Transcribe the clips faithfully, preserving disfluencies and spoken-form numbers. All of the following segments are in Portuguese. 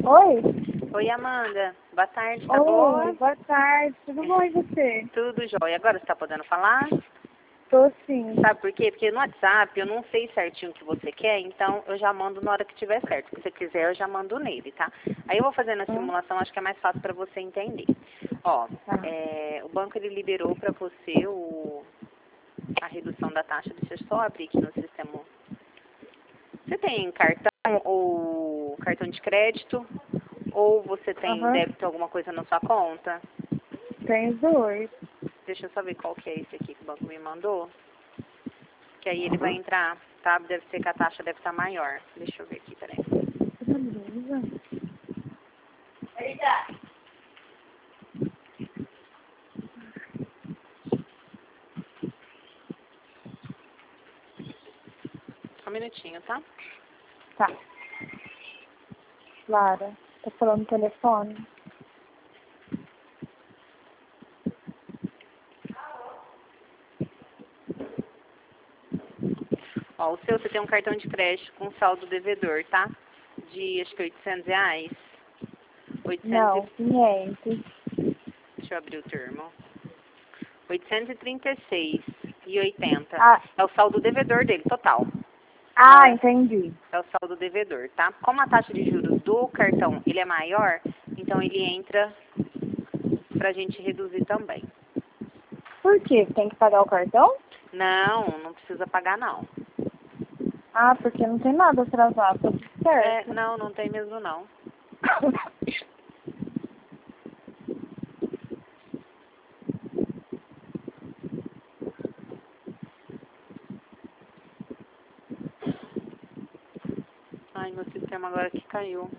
Oi? Oi, Amanda. Boa tarde, tá Oi, boa? boa tarde. Tudo bom e você? Tudo jóia. Agora você tá podendo falar? Tô sim. Sabe por quê? Porque no WhatsApp eu não sei certinho o que você quer, então eu já mando na hora que tiver certo. Se você quiser, eu já mando nele, tá? Aí eu vou fazendo a simulação, acho que é mais fácil para você entender. Ó, Tá. é, o banco ele liberou para você o, a redução da taxa. Deixa eu só abrir aqui no sistema. Você tem cartão ou cartão de crédito? Ou você tem Aham. débito alguma coisa na sua conta? Tem os dois. Deixa eu só ver qual que é esse aqui que o banco me mandou. Que aí ele vai entrar, tá? Deve ser que a taxa deve estar maior. Deixa eu ver aqui, peraí. Beleza. Só um minutinho, tá? Tá. Lara, tá falando no telefone? Ó, o seu, você tem um cartão de crédito com saldo devedor, tá? De, acho que oitocentos reais. oitocentos Não, quinhentos. e... Deixa eu abrir o termo. oitocentos e trinta e seis e oitenta. Ah, É o saldo devedor dele, total. Não ah, é, entendi. é o saldo devedor, tá? Como a taxa de juros do cartão, ele é maior, então ele entra pra gente reduzir também. Por quê? Tem que pagar o cartão? Não, não precisa pagar, não. Ah, porque não tem nada atrasado, tá tudo É, certo. não, não tem mesmo, não. Ai, meu sistema agora que caiu.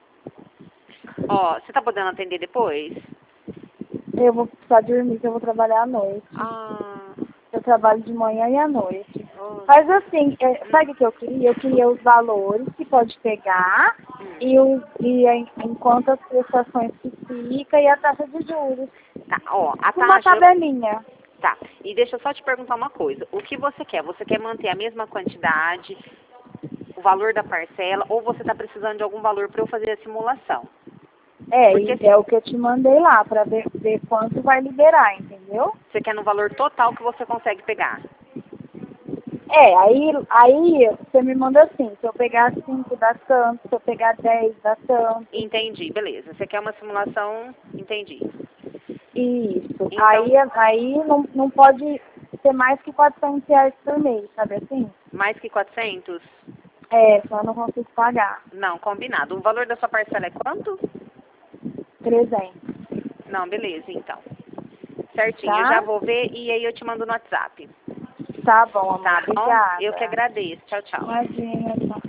Ó, você tá podendo atender depois? Eu vou precisar dormir, que eu vou trabalhar à noite. Ah, Eu trabalho de manhã e à noite. oh, Mas assim, é, sabe o que eu queria? Eu queria os valores que pode pegar hum. e, os, e em, em quantas prestações que fica e a taxa de juros. Tá, ó, a Uma taxa... tabelinha. Tá, e deixa eu só te perguntar uma coisa. O que você quer? Você quer manter a mesma quantidade, o valor da parcela, ou você tá precisando de algum valor para eu fazer a simulação? É, Porque e é o que eu te mandei lá, pra ver, ver quanto vai liberar, entendeu? você quer no valor total que você consegue pegar. É, aí, aí você me manda assim, se eu pegar cinco dá tanto, se eu pegar dez dá tanto. Entendi, beleza. Você quer uma simulação? Entendi. Isso. Então, Aí, aí não, não pode ser mais que quatrocentos reais por mês, sabe assim? mais que quatrocentos? É, só eu não consigo pagar. Não, combinado. O valor da sua parcela é quanto? trezentos, Não, beleza, então. Certinho, eu já tá? vou ver e aí eu te mando no WhatsApp. Tá bom, amor. Tá bom? Eu que Obrigada. agradeço. Tchau, tchau. Imagina, tchau.